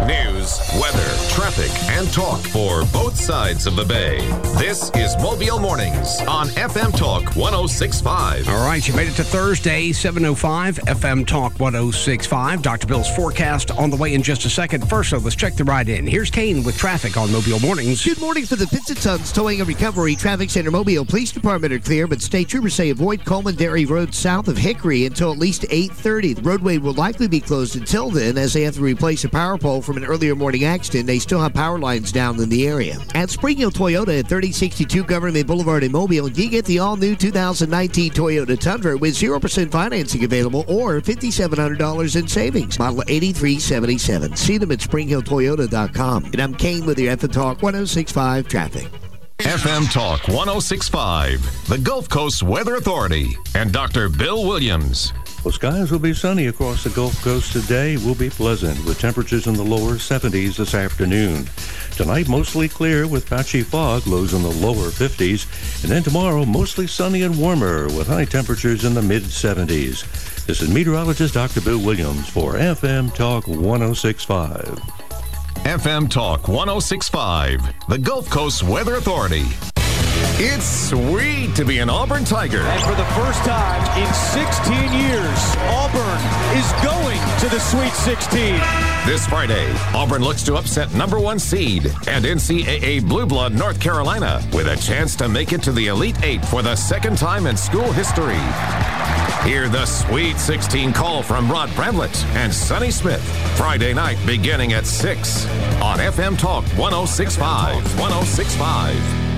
News, weather, traffic, and talk for both sides of the bay. This is Mobile Mornings on FM Talk 106.5. All right, you made it to Thursday, 7:05, FM Talk 106.5. Dr. Bill's forecast on the way in just a second. First, though, let's check the ride in. Here's Kane with traffic on Mobile Mornings. Good morning for the Pizzitons Towing and Recovery Traffic Center. Mobile Police Department are clear, but state troopers say avoid Coleman Dairy Road south of Hickory until at least 8:30. The roadway will likely be closed until then as they have to replace a power pole from an earlier morning accident. They still have power lines down in the area. At Spring Hill Toyota at 3062 Government Boulevard in Mobile, you get the all-new 2019 Toyota Tundra with 0% financing available or $5,700 in savings. Model 8377. See them at springhilltoyota.com. And I'm Kane with your FM Talk 106.5 traffic. FM Talk 106.5, the Gulf Coast Weather Authority, and Dr. Bill Williams. Well, skies will be sunny across the Gulf Coast today. Will be pleasant with temperatures in the lower 70s this afternoon. Tonight, mostly clear with patchy fog, lows in the lower 50s. And then tomorrow, mostly sunny and warmer with high temperatures in the mid-70s. This is meteorologist Dr. Bill Williams for FM Talk 106.5. FM Talk 106.5, the Gulf Coast Weather Authority. It's sweet to be an Auburn Tiger. And for the first time in 16 years, Auburn is going to the Sweet 16. This Friday, Auburn looks to upset number 1 seed and NCAA Blue Blood North Carolina with a chance to make it to the Elite Eight for the second time in school history. Hear the Sweet 16 call from Rod Bramlett and Sonny Smith. Friday night beginning at 6 on FM Talk 106.5. 106.5.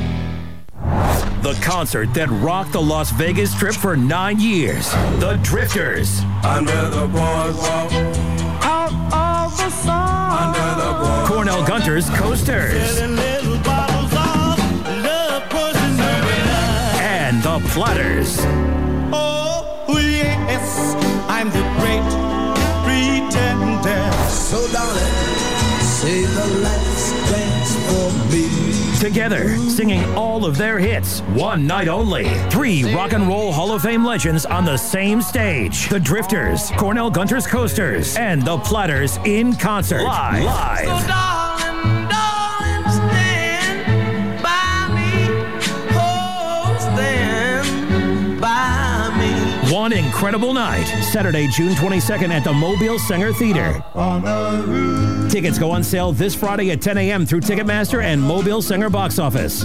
The concert that rocked the Las Vegas Strip for 9 years. The Drifters. Under the boardwalk. Out of the sun. Under the boardwalk. Cornell Gunter's Coasters. Little bottles of love pushing And the Platters. Oh, yes, I'm the great pretender. So darling, say the last dance for me. Together, singing all of their hits, one night only. 3 Rock and Roll Hall of Fame legends on the same stage. The Drifters, Cornell Gunter's Coasters, and the Platters in concert. Live. So darling, darling, stand by me. Oh, stand by me. One incredible night, Saturday, June 22nd at the Mobile Singer Theater. Tickets go on sale this Friday at 10 a.m. through Ticketmaster and Mobile Singer Box Office.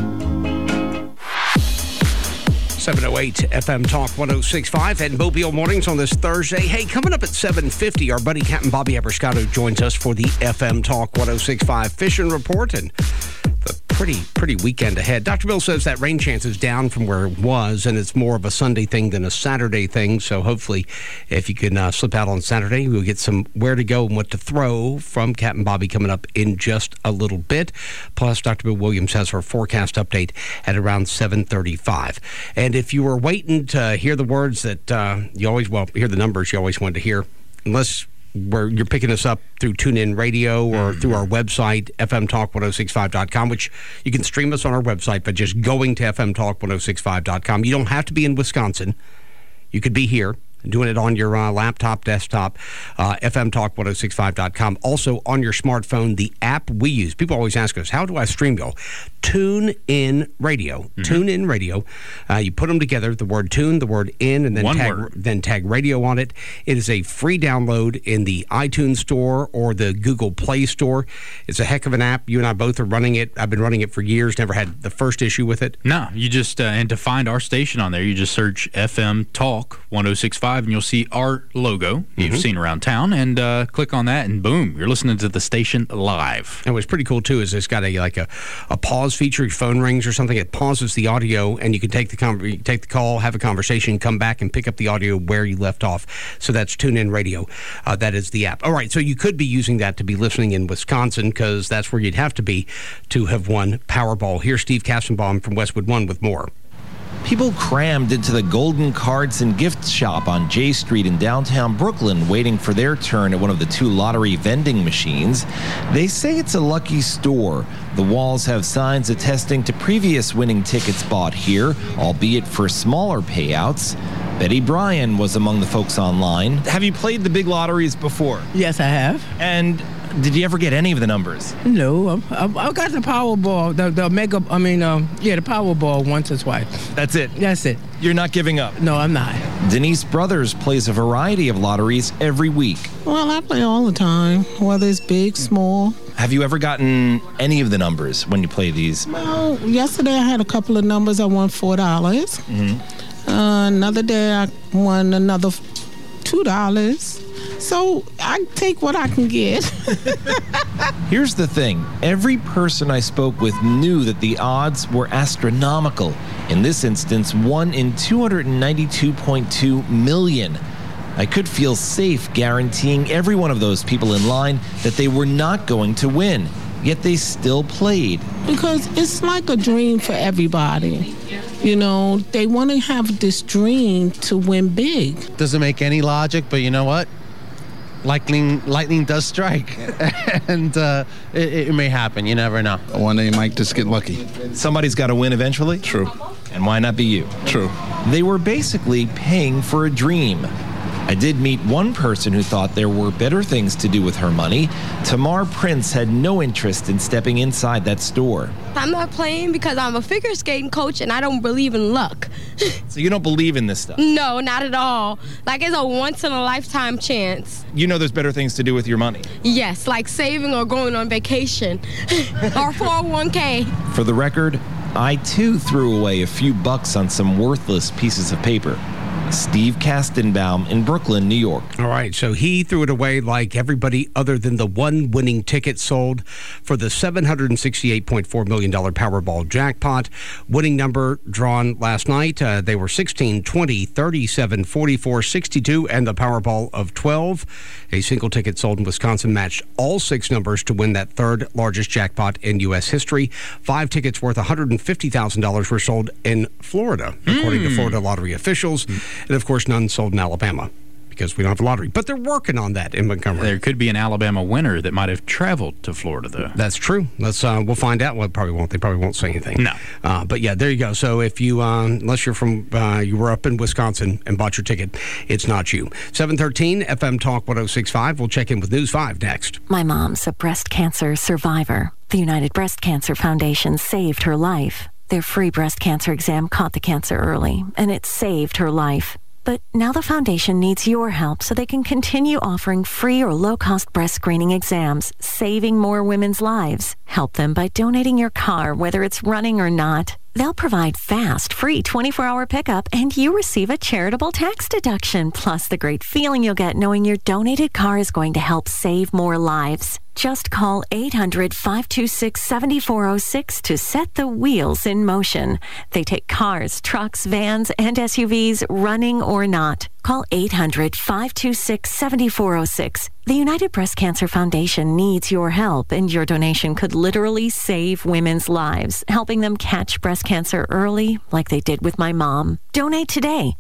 7:08 FM Talk 106.5 and Mobile Mornings on this Thursday. Hey, coming up at 7:50, our buddy Captain Bobby Abrascato joins us for the FM Talk 106.5 Fishing Report and the pretty weekend ahead. Dr. Bill says that rain chance is down from where it was, and it's more of a Sunday thing than a Saturday thing. So hopefully, if you can slip out on Saturday, we'll get some where to go and what to throw from Captain Bobby coming up in just a little bit. Plus, Dr. Bill Williams has her forecast update at around 7:35. And if you were waiting to hear the words that hear the numbers you always wanted to hear, unless where you're picking us up through TuneIn Radio or through our website, fmtalk1065.com, which you can stream us on our website by just going to fmtalk1065.com. You don't have to be in Wisconsin. You could be here doing it on your laptop, desktop, fmtalk1065.com. Also on your smartphone, the app we use. People always ask us, how do I stream go? TuneIn Radio. TuneIn Radio. You put them together, the word tune, the word in, and then tag radio on it. It is a free download in the iTunes Store or the Google Play Store. It's a heck of an app. You and I both are running it. I've been running it for years, never had the first issue with it. No, you just, and to find our station on there, you just search FM Talk 106.5 and you'll see our logo you've seen around town, and click on that, and boom, you're listening to the station live. And what's pretty cool, too, is it's got a pause feature. Your phone rings or something, it pauses the audio, and you can take the call, have a conversation, come back and pick up the audio where you left off. So that's TuneIn Radio. That is the app. All right, so you could be using that to be listening in Wisconsin, because that's where you'd have to be to have won Powerball. Here's Steve Kassenbaum from Westwood One with more. People crammed into the Golden Cards and Gift Shop on J Street in downtown Brooklyn, waiting for their turn at one of the 2 lottery vending machines. They say it's a lucky store. The walls have signs attesting to previous winning tickets bought here, albeit for smaller payouts. Betty Bryan was among the folks online. Have you played the big lotteries before? Yes, I have. And did you ever get any of the numbers? No, I got the Powerball, the Powerball once or twice. That's it? That's it. You're not giving up? No, I'm not. Denise Brothers plays a variety of lotteries every week. Well, I play all the time, whether it's big, small. Have you ever gotten any of the numbers when you play these? Well, yesterday I had a couple of numbers. I won $4. Mm-hmm. Another day I won another $2. So I take what I can get. Here's the thing. Every person I spoke with knew that the odds were astronomical. In this instance, 1 in 292.2 million. I could feel safe guaranteeing every one of those people in line that they were not going to win. Yet they still played. Because it's like a dream for everybody. You know, they want to have this dream to win big. Doesn't make any logic, but you know what? Lightning does strike. And it may happen. You never know. One day you might just get lucky. Somebody's got to win eventually? True. And why not be you? True. They were basically paying for a dream. I did meet one person who thought there were better things to do with her money. Tamar Prince had no interest in stepping inside that store. I'm not playing because I'm a figure skating coach and I don't believe in luck. So you don't believe in this stuff? No, not at all. Like it's a once-in-a-lifetime chance. You know there's better things to do with your money? Yes, like saving or going on vacation. Or 401k. For the record, I too threw away a few bucks on some worthless pieces of paper. Steve Kastenbaum in Brooklyn, New York. All right, so he threw it away like everybody other than the one winning ticket sold for the $768.4 million Powerball jackpot. Winning number drawn last night, they were 16, 20, 37, 44, 62, and the Powerball of 12. A single ticket sold in Wisconsin matched all 6 numbers to win that third largest jackpot in U.S. history. 5 tickets worth $150,000 were sold in Florida, according to Florida lottery officials. And, of course, none sold in Alabama because we don't have a lottery. But they're working on that in Montgomery. There could be an Alabama winner that might have traveled to Florida, though. That's true. We'll find out. Well, probably won't. They probably won't say anything. No. But, yeah, there you go. So if you, unless you're from, you were up in Wisconsin and bought your ticket, it's not you. 713 FM Talk 106.5. We'll check in with News 5 next. My mom's a breast cancer survivor. The United Breast Cancer Foundation saved her life. Their free breast cancer exam caught the cancer early, and it saved her life. But now the foundation needs your help so they can continue offering free or low-cost breast screening exams, saving more women's lives. Help them by donating your car, whether it's running or not. They'll provide fast, free 24-hour pickup, and you receive a charitable tax deduction, plus the great feeling you'll get knowing your donated car is going to help save more lives. Just call 800-526-7406 to set the wheels in motion. They take cars, trucks, vans, and SUVs, running or not. Call 800-526-7406. The United Breast Cancer Foundation needs your help, and your donation could literally save women's lives, helping them catch breast cancer early, like they did with my mom. Donate today.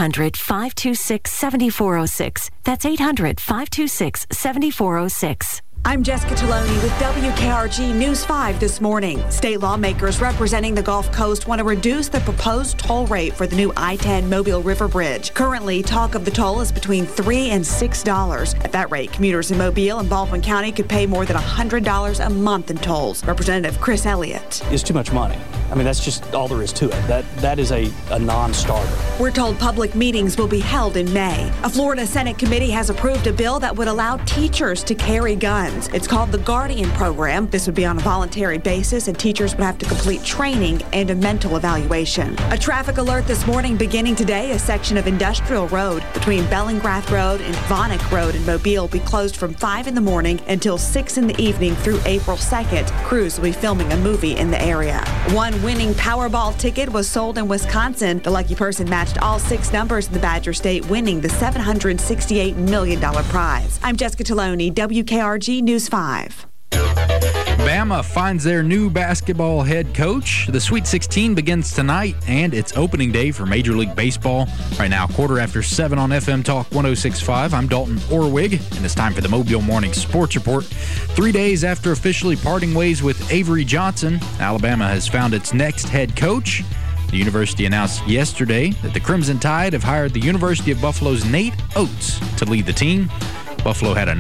800-526-7406. That's 800-526-7406. I'm Jessica Taloni with WKRG News 5 this morning. State lawmakers representing the Gulf Coast want to reduce the proposed toll rate for the new I-10 Mobile River Bridge. Currently, talk of the toll is between $3 and $6. At that rate, commuters in Mobile and Baldwin County could pay more than $100 a month in tolls. Representative Chris Elliott. It's too much money. I mean, that's just all there is to it. That is a non-starter. We're told public meetings will be held in May. A Florida Senate committee has approved a bill that would allow teachers to carry guns. It's called the Guardian Program. This would be on a voluntary basis, and teachers would have to complete training and a mental evaluation. A traffic alert this morning beginning today. A section of Industrial Road between Bellingrath Road and Vonick Road in Mobile will be closed from 5 in the morning until 6 in the evening through April 2nd. Crews will be filming a movie in the area. One winning Powerball ticket was sold in Wisconsin. The lucky person matched all 6 numbers in the Badger State, winning the $768 million prize. I'm Jessica Taloni, WKRG News 5. Bama finds their new basketball head coach. The Sweet 16 begins tonight, and it's opening day for Major League Baseball. Right now, 7:15 on FM Talk 106.5. I'm Dalton Orwig, and it's time for the Mobile Morning Sports Report. 3 days after officially parting ways with Avery Johnson, Alabama has found its next head coach. The university announced yesterday that the Crimson Tide have hired the University of Buffalo's Nate Oates to lead the team. Buffalo had a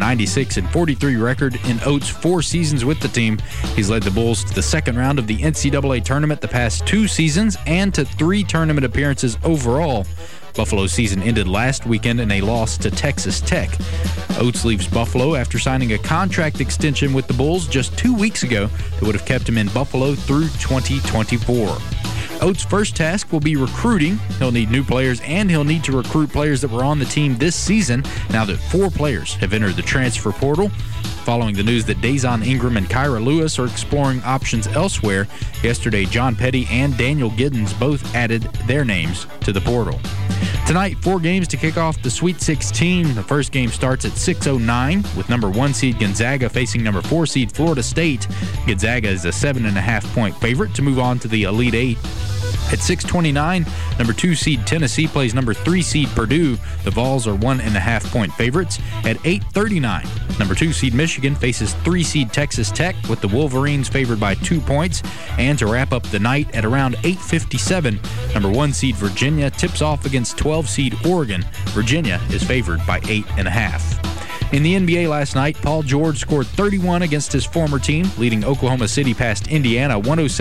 96-43 record in Oates' 4 seasons with the team. He's led the Bulls to the second round of the NCAA tournament the past 2 seasons and to 3 tournament appearances overall. Buffalo's season ended last weekend in a loss to Texas Tech. Oates leaves Buffalo after signing a contract extension with the Bulls just 2 weeks ago that would have kept him in Buffalo through 2024. Oates' first task will be recruiting. He'll need new players, and he'll need to recruit players that were on the team this season now that 4 players have entered the transfer portal. Following the news that Dazon Ingram and Kyra Lewis are exploring options elsewhere, yesterday John Petty and Daniel Giddens both added their names to the portal. Tonight, 4 games to kick off the Sweet 16. The first game starts at 6:09 with number 1 seed Gonzaga facing number 4 seed Florida State. Gonzaga is a 7.5-point favorite to move on to the Elite 8. At 6:29, number 2 seed Tennessee plays number 3 seed Purdue. The Vols are 1.5-point favorites. At 8:39, number 2 seed Michigan faces 3 seed Texas Tech, with the Wolverines favored by 2 points. And to wrap up the night at around 8:57, number 1 seed Virginia tips off against 12 seed Oregon. Virginia is favored by 8.5. In the NBA last night, Paul George scored 31 against his former team, leading Oklahoma City past Indiana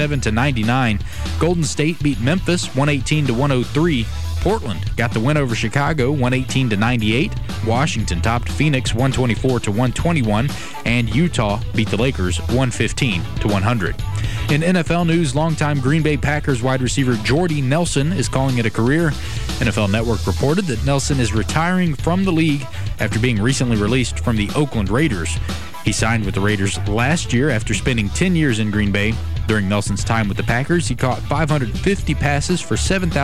107-99. Golden State beat Memphis 118-103. Portland got the win over Chicago 118-98. Washington topped Phoenix 124-121, and Utah beat the Lakers 115-100. In NFL news, longtime Green Bay Packers wide receiver Jordy Nelson is calling it a career. NFL Network reported that Nelson is retiring from the league after being recently released from the Oakland Raiders. He signed with the Raiders last year after spending 10 years in Green Bay. During Nelson's time with the Packers, he caught 550 passes for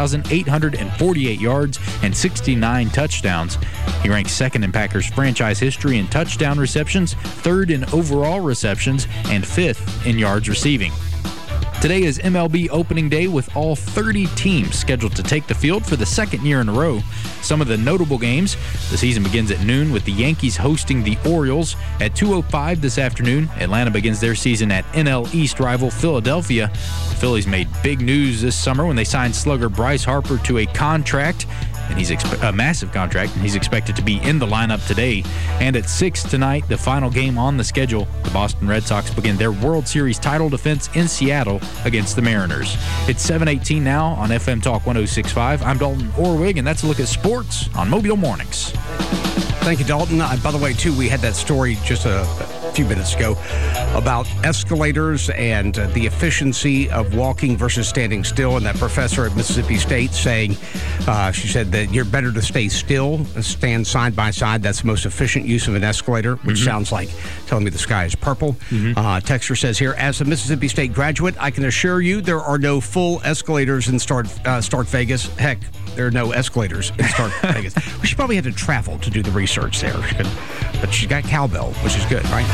7,848 yards and 69 touchdowns. He ranks 2nd in Packers franchise history in touchdown receptions, 3rd in overall receptions, and 5th in yards receiving. Today is MLB opening day with all 30 teams scheduled to take the field for the 2nd year in a row. Some of the notable games: the season begins at noon with the Yankees hosting the Orioles. At 2:05 this afternoon, Atlanta begins their season at NL East rival Philadelphia. The Phillies made big news this summer when they signed slugger Bryce Harper to a contract. And he's a massive contract, and he's expected to be in the lineup today. And at 6 tonight, the final game on the schedule, the Boston Red Sox begin their World Series title defense in Seattle against the Mariners. It's 7:18 now on FM Talk 106.5. I'm Dalton Orwig, and that's a look at sports on Mobile Mornings. Thank you, Dalton. By the way, too, we had that story just a few minutes ago about escalators and the efficiency of walking versus standing still. And that professor at Mississippi State saying, she said that you're better to stay still, stand side by side. That's the most efficient use of an escalator, which sounds like telling me the sky is purple. Texter says here, as a Mississippi State graduate, I can assure you there are no full escalators in Stark Vegas. Heck, there are no escalators in Stark Vegas. We should probably have to travel to do the research there. But she's got cowbell, which is good, right?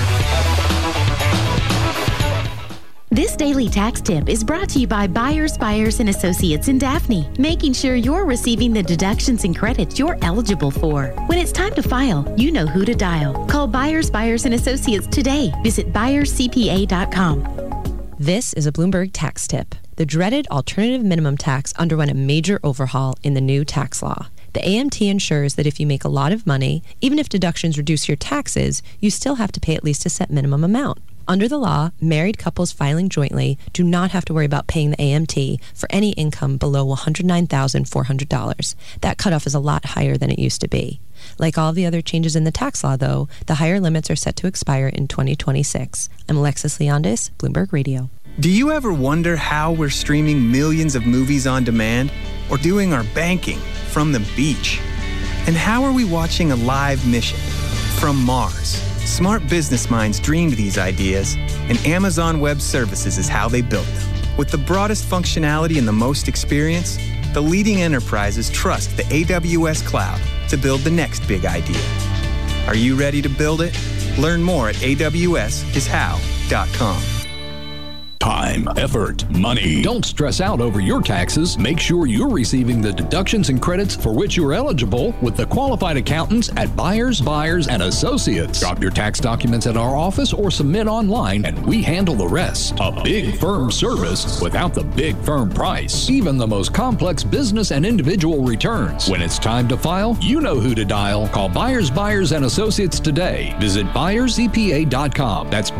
This daily tax tip is brought to you by Byers, Byers & Associates in Daphne, making sure you're receiving the deductions and credits you're eligible for. When it's time to file, you know who to dial. Call Byers, Byers & Associates today. Visit byerscpa.com. This is a Bloomberg tax tip. The dreaded alternative minimum tax underwent a major overhaul in the new tax law. The AMT ensures that if you make a lot of money, even if deductions reduce your taxes, you still have to pay at least a set minimum amount. Under the law, married couples filing jointly do not have to worry about paying the AMT for any income below $109,400. That cutoff is a lot higher than it used to be. Like all the other changes in the tax law, though, the higher limits are set to expire in 2026. I'm Alexis Leondis, Bloomberg Radio. Do you ever wonder how we're streaming millions of movies on demand or doing our banking from the beach? And how are we watching a live mission from Mars? Smart business minds dreamed these ideas, and Amazon Web Services is how they built them. With the broadest functionality and the most experience, the leading enterprises trust the AWS cloud to build the next big idea. Are you ready to build it? Learn more at awsishow.com. Time, effort, money. Don't stress out over your taxes. Make sure you're receiving the deductions and credits for which you're eligible with the qualified accountants at Byers, and Associates. Drop your tax documents at our office or submit online and we handle the rest. A big firm service without the big firm price. Even the most complex business and individual returns. When it's time to file, you know who to dial. Call Byers, and Associates today. Visit ByersCPA.com. That's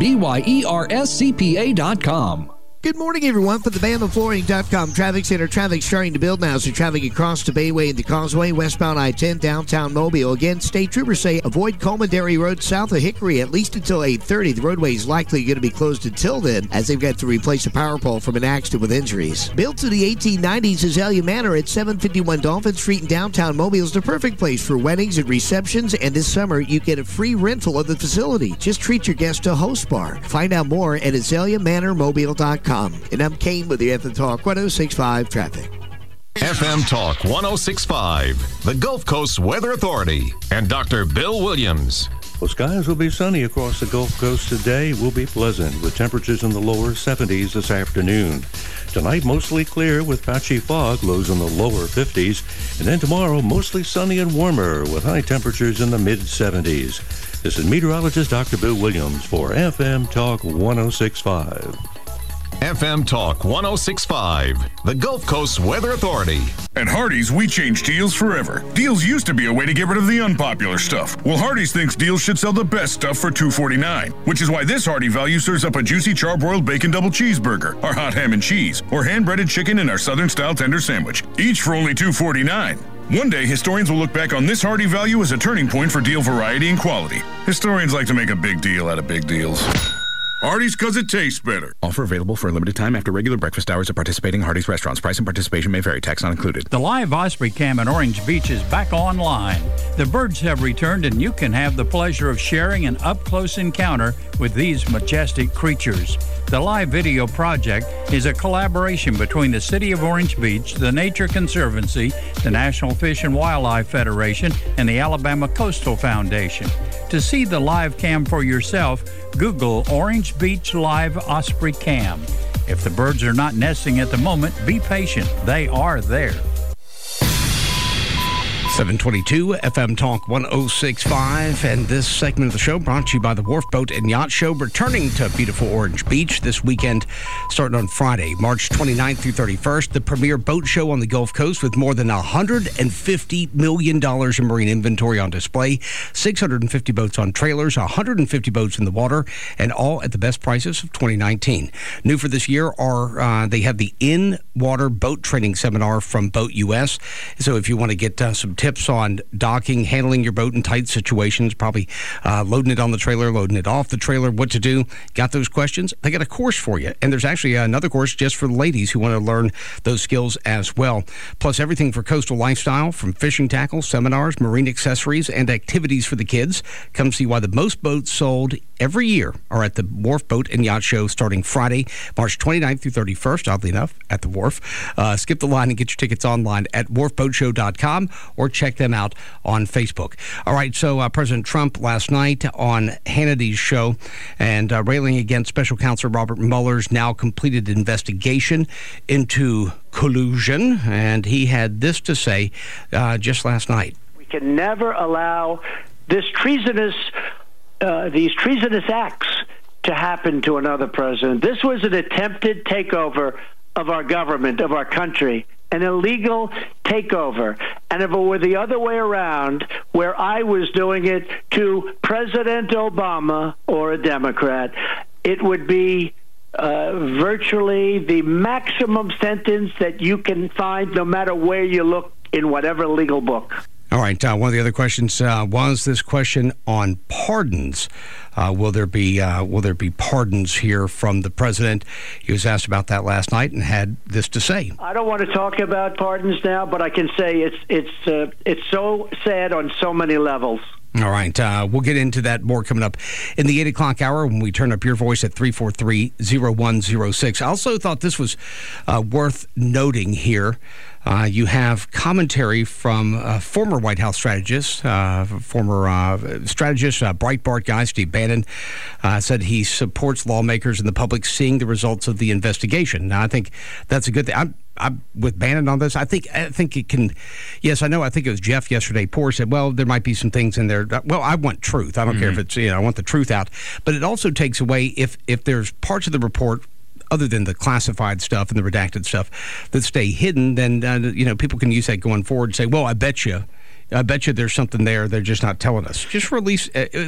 BYERSCPA.com. Good morning, everyone. For the BamaFlooring.com Traffic Center, traffic starting to build now. So traffic across the Bayway and the Causeway, westbound I-10, downtown Mobile. Again, state troopers say avoid Coleman Dairy Road south of Hickory at least until 8:30. The roadway is likely going to be closed until then, as they've got to replace a power pole from an accident with injuries. Built to the 1890s, Azalea Manor at 751 Dolphin Street in downtown Mobile is the perfect place for weddings and receptions. And this summer, you get a free rental of the facility. Just treat your guests to a host bar. Find out more at AzaleaManorMobile.com. And I'm Kane with the FM Talk 106.5 traffic. FM Talk 106.5, the Gulf Coast Weather Authority, and Dr. Bill Williams. Well, skies will be sunny across the Gulf Coast today. Will be pleasant with temperatures in the lower 70s this afternoon. Tonight, mostly clear with patchy fog, lows in the lower 50s. And then tomorrow, mostly sunny and warmer with high temperatures in the mid-70s. This is meteorologist Dr. Bill Williams for FM Talk 106.5. FM Talk 106.5, the Gulf Coast Weather Authority. At Hardee's, we change deals forever. Deals used to be a way to get rid of the unpopular stuff. Well, Hardee's thinks deals should sell the best stuff for $2.49, which is why this Hardy value serves up a juicy charbroiled bacon double cheeseburger, our hot ham and cheese, or hand-breaded chicken in our Southern-style tender sandwich, each for only $2.49. One day, historians will look back on this Hardy value as a turning point for deal variety and quality. Historians like to make a big deal out of big deals. Hardee's, because it tastes better. Offer available for a limited time after regular breakfast hours at participating Hardee's restaurants. Price and participation may vary. Tax not included. The live Osprey Cam in Orange Beach is back online. The birds have returned and you can have the pleasure of sharing an up-close encounter with these majestic creatures. The live video project is a collaboration between the City of Orange Beach, the Nature Conservancy, the National Fish and Wildlife Federation, and the Alabama Coastal Foundation. To see the live cam for yourself, Google Orange Beach Live Osprey Cam. If the birds are not nesting at the moment, be patient. They are there. 722 FM Talk 106.5, and this segment of the show brought to you by the Wharf Boat and Yacht Show, returning to beautiful Orange Beach this weekend, starting on Friday, March 29th through 31st, the premier boat show on the Gulf Coast with more than $150 million in marine inventory on display, 650 boats on trailers, 150 boats in the water, and all at the best prices of 2019. New for this year are they have the in-water boat training seminar from Boat US. So if you want to get some tips on docking, handling your boat in tight situations, probably loading it on the trailer, loading it off the trailer, what to do. Got those questions? They got a course for you. And there's actually another course just for the ladies who want to learn those skills as well. Plus everything for coastal lifestyle, from fishing tackle, seminars, marine accessories, and activities for the kids. Come see why the most boats sold every year are at the Wharf Boat and Yacht Show starting Friday, March 29th through 31st, oddly enough, at the Wharf. Skip the line and get your tickets online at wharfboatshow.com or check them out on Facebook. All right, so President Trump last night on Hannity's show and railing against Special Counsel Robert Mueller's now completed investigation into collusion, and he had this to say just last night. We can never allow these treasonous acts to happen to another president. This was an attempted takeover of our government, of our country, an illegal takeover. And if it were the other way around, where I was doing it to President Obama or a Democrat, it would be virtually the maximum sentence that you can find no matter where you look in whatever legal book. All right. One of the other questions was this question on pardons. Will there be pardons here from the president? He was asked about that last night and had this to say. I don't want to talk about pardons now, but I can say it's so sad on so many levels. All right. We'll get into that more coming up in the 8 o'clock hour when we turn up your voice at 343-0106. I also thought this was worth noting here. You have commentary from former White House strategist, Breitbart guy, Steve Bannon, said he supports lawmakers and the public seeing the results of the investigation. Now, I think that's a good thing. I'm with Bannon on this. I think it can. Yes, I know. I think it was Jeff yesterday. Poor said, "Well, there might be some things in there." Well, I want truth. I don't care if it's I want the truth out. But it also takes away if there's parts of the report, other than the classified stuff and the redacted stuff, that stay hidden. Then people can use that going forward and say, "Well, I bet you there's something there they're just not telling us." Just release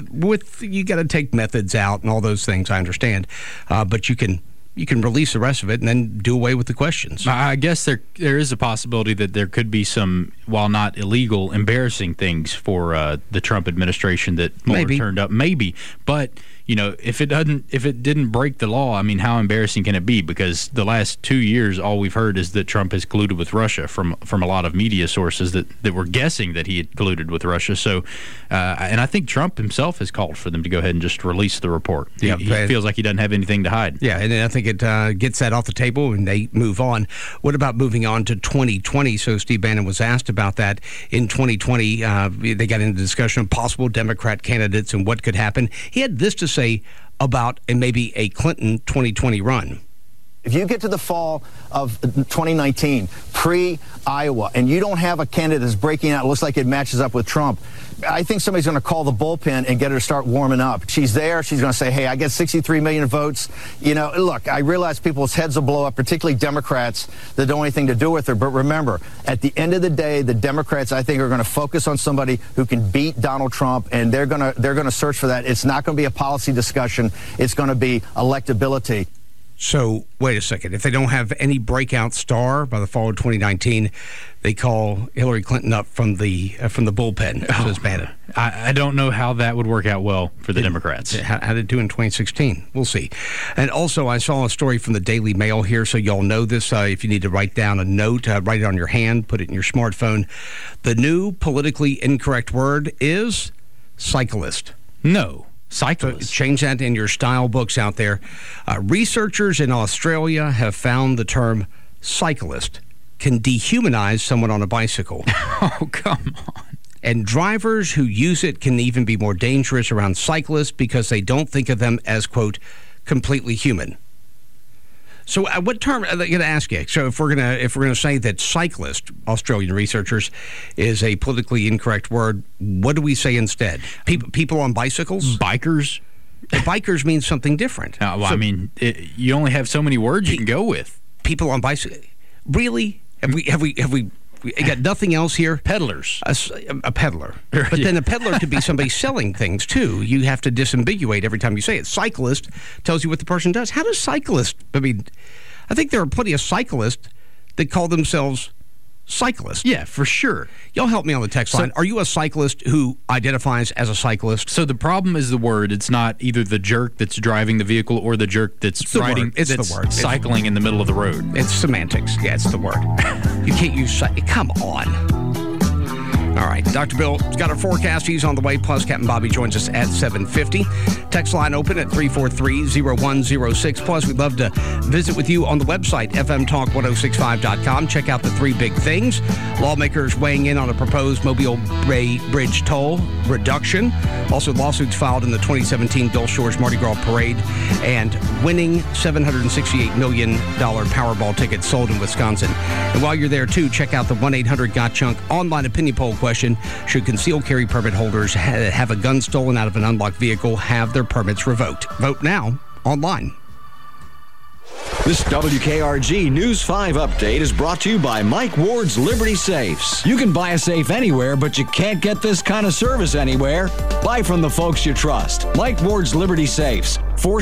you got to take methods out and all those things. I understand, but you can release the rest of it and then do away with the questions. I guess there is a possibility that there could be some, while not illegal, embarrassing things for the Trump administration that Mueller turned up. Maybe, but if it didn't break the law, I mean, how embarrassing can it be? Because the last 2 years, all we've heard is that Trump has colluded with Russia from a lot of media sources that were guessing that he had colluded with Russia. So, and I think Trump himself has called for them to go ahead and just release the report. He feels like he doesn't have anything to hide. Yeah, and I think it gets that off the table and they move on. What about moving on to 2020? So Steve Bannon was asked about that in 2020. They got into discussion of possible Democrat candidates and what could happen. He had this to say about maybe a Clinton 2020 run. If you get to the fall of 2019, pre-Iowa, and you don't have a candidate that's breaking out, it looks like it matches up with Trump, I think somebody's going to call the bullpen and get her to start warming up. She's there. She's going to say, hey, I get 63 million votes. Look, I realize people's heads will blow up, particularly Democrats that don't have anything to do with her. But remember, at the end of the day, the Democrats, I think, are going to focus on somebody who can beat Donald Trump, and they're going to search for that. It's not going to be a policy discussion. It's going to be electability. So, wait a second. If they don't have any breakout star by the fall of 2019, they call Hillary Clinton up from the bullpen, says Bannon. I don't know how that would work out well for the Democrats. How did it do in 2016? We'll see. And also, I saw a story from the Daily Mail here, so y'all know this. If you need to write down a note, write it on your hand, put it in your smartphone. The new politically incorrect word is cyclist. No. Cyclist. So change that in your style books out there. Researchers in Australia have found the term cyclist can dehumanize someone on a bicycle. Oh, come on. And drivers who use it can even be more dangerous around cyclists because they don't think of them as, quote, completely human. So what term are they going to ask you? So if we're gonna say that cyclist, Australian researchers, is a politically incorrect word, what do we say instead? People on bicycles? Bikers? Bikers means something different. You only have so many words you can go with. People on bicycles? Really? Have we got nothing else here? Peddlers. A peddler. But then a peddler could be somebody selling things, too. You have to disambiguate every time you say it. Cyclist tells you what the person does. How does cyclist... I think there are plenty of cyclists that call themselves cyclists. Yeah, for sure. Y'all help me on the text line. Are you a cyclist who identifies as a cyclist? So the problem is the word. It's not either the jerk that's driving the vehicle or the jerk that's riding. It's the word. Cycling in the middle of the road. It's semantics. Yeah, it's the word. You can't use... Come on. All right, Dr. Bill's got our forecast. He's on the way. Plus, Captain Bobby joins us at 7:50. Text line open at 343-0106. Plus, we'd love to visit with you on the website, fmtalk1065.com. Check out the three big things. Lawmakers weighing in on a proposed Mobile Bay Bridge toll reduction. Also, lawsuits filed in the 2017 Gulf Shores Mardi Gras Parade. And winning $768 million Powerball ticket sold in Wisconsin. And while you're there, too, check out the 1-800-GOT-JUNK online opinion poll question. Should concealed carry permit holders have a gun stolen out of an unlocked vehicle have their permits revoked? Vote now online. This WKRG News 5 update is brought to you by Mike Ward's Liberty Safes. You can buy a safe anywhere, but you can't get this kind of service anywhere. Buy from the folks you trust. Mike Ward's Liberty Safes,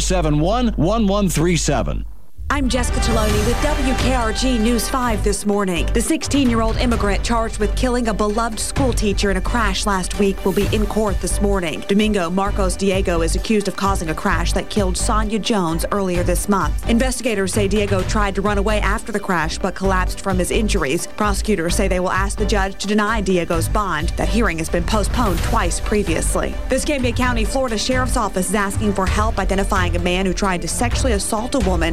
471-1137. I'm Jessica Taloni with WKRG News 5 this morning. The 16-year-old immigrant charged with killing a beloved school teacher in a crash last week will be in court this morning. Domingo Marcos Diego is accused of causing a crash that killed Sonia Jones earlier this month. Investigators say Diego tried to run away after the crash but collapsed from his injuries. Prosecutors say they will ask the judge to deny Diego's bond. That hearing has been postponed twice previously. The Escambia County, Florida Sheriff's Office is asking for help identifying a man who tried to sexually assault a woman. This happened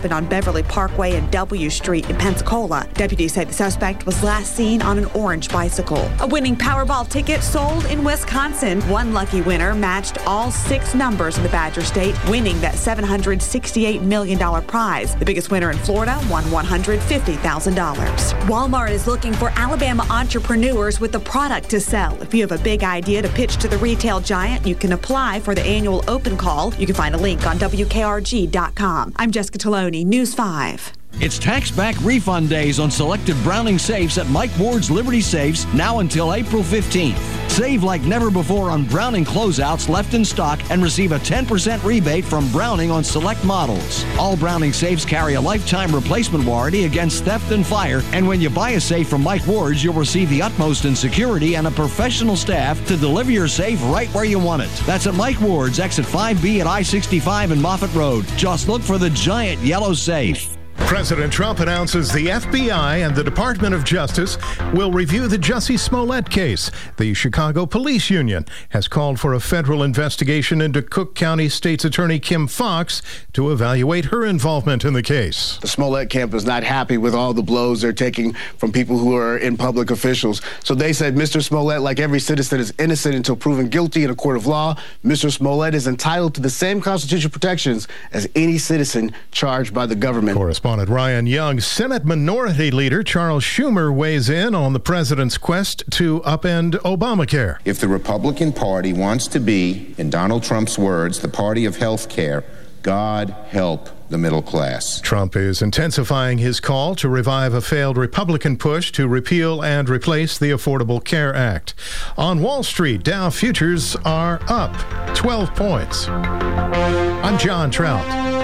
happened on Beverly Parkway and W Street in Pensacola. Deputies say the suspect was last seen on an orange bicycle. A winning Powerball ticket sold in Wisconsin. One lucky winner matched all 6 numbers in the Badger State, winning that $768 million prize. The biggest winner in Florida won $150,000. Walmart is looking for Alabama entrepreneurs with a product to sell. If you have a big idea to pitch to the retail giant, you can apply for the annual open call. You can find a link on WKRG.com. I'm Jessica Taloni, News 5. It's tax back refund days on selected Browning safes at Mike Ward's Liberty Safes now until April 15th. Save like never before on Browning closeouts left in stock and receive a 10% rebate from Browning on select models. All Browning safes carry a lifetime replacement warranty against theft and fire, and when you buy a safe from Mike Ward's, you'll receive the utmost in security and a professional staff to deliver your safe right where you want it. That's at Mike Ward's, exit 5B at I-65 and Moffett Road. Just look for the giant yellow safe. President Trump announces the FBI and the Department of Justice will review the Jussie Smollett case. The Chicago Police Union has called for a federal investigation into Cook County State's Attorney Kim Foxx to evaluate her involvement in the case. The Smollett camp is not happy with all the blows they're taking from people who are in public officials. So they said Mr. Smollett, like every citizen, is innocent until proven guilty in a court of law. Mr. Smollett is entitled to the same constitutional protections as any citizen charged by the government. Correspondent Ryan Young. Senate Minority Leader Charles Schumer weighs in on the president's quest to upend Obamacare. If the Republican Party wants to be, in Donald Trump's words, the party of health care, God help the middle class. Trump is intensifying his call to revive a failed Republican push to repeal and replace the Affordable Care Act. On Wall Street, Dow futures are up 12 points. I'm John Trout.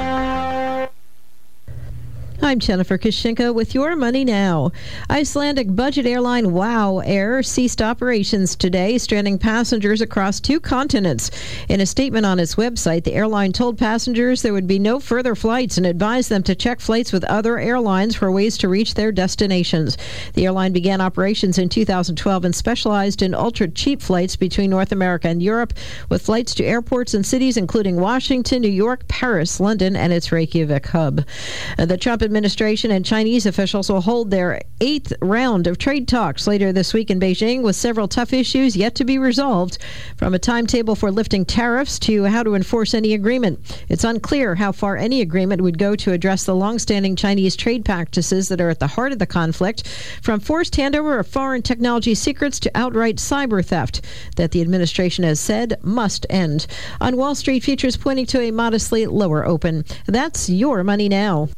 I'm Jennifer Kushinka with Your Money Now. Icelandic budget airline WOW Air ceased operations today, stranding passengers across 2 continents. In a statement on its website, the airline told passengers there would be no further flights and advised them to check flights with other airlines for ways to reach their destinations. The airline began operations in 2012 and specialized in ultra-cheap flights between North America and Europe, with flights to airports and cities including Washington, New York, Paris, London, and its Reykjavik hub. The Trump administration and Chinese officials will hold their 8th round of trade talks later this week in Beijing, with several tough issues yet to be resolved, from a timetable for lifting tariffs to how to enforce any agreement. It's unclear how far any agreement would go to address the long-standing Chinese trade practices that are at the heart of the conflict, from forced handover of foreign technology secrets to outright cyber theft that the administration has said must end. On Wall Street, futures pointing to a modestly lower open. That's Your Money Now.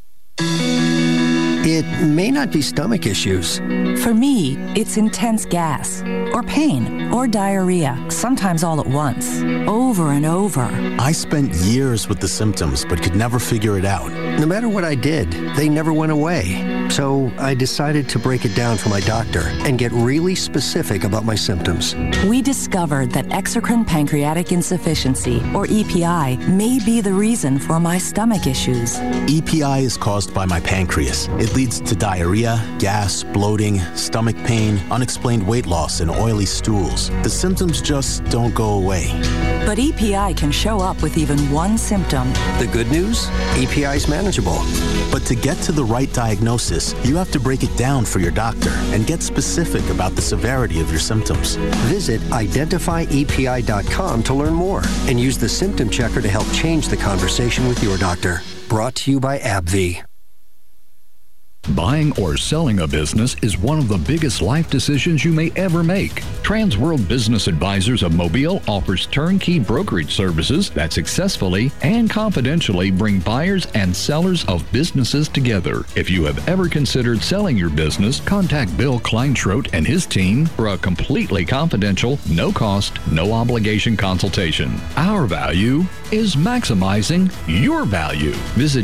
It may not be stomach issues. For me, it's intense gas, or pain, or diarrhea, sometimes all at once, over and over. I spent years with the symptoms, but could never figure it out. No matter what I did, they never went away. So I decided to break it down for my doctor and get really specific about my symptoms. We discovered that exocrine pancreatic insufficiency, or EPI, may be the reason for my stomach issues. EPI is caused by my pancreas. It leads to diarrhea, gas, bloating, stomach pain, unexplained weight loss, and oily stools. The symptoms just don't go away. But EPI can show up with even one symptom. The good news? EPI is manageable. But to get to the right diagnosis, you have to break it down for your doctor and get specific about the severity of your symptoms. Visit identifyepi.com to learn more and use the symptom checker to help change the conversation with your doctor. Brought to you by AbbVie. Buying or selling a business is one of the biggest life decisions you may ever make. Transworld Business Advisors of Mobile offers turnkey brokerage services that successfully and confidentially bring buyers and sellers of businesses together. If you have ever considered selling your business, contact Bill Kleinschrodt and his team for a completely confidential, no-cost, no-obligation consultation. Our value is maximizing your value. Visit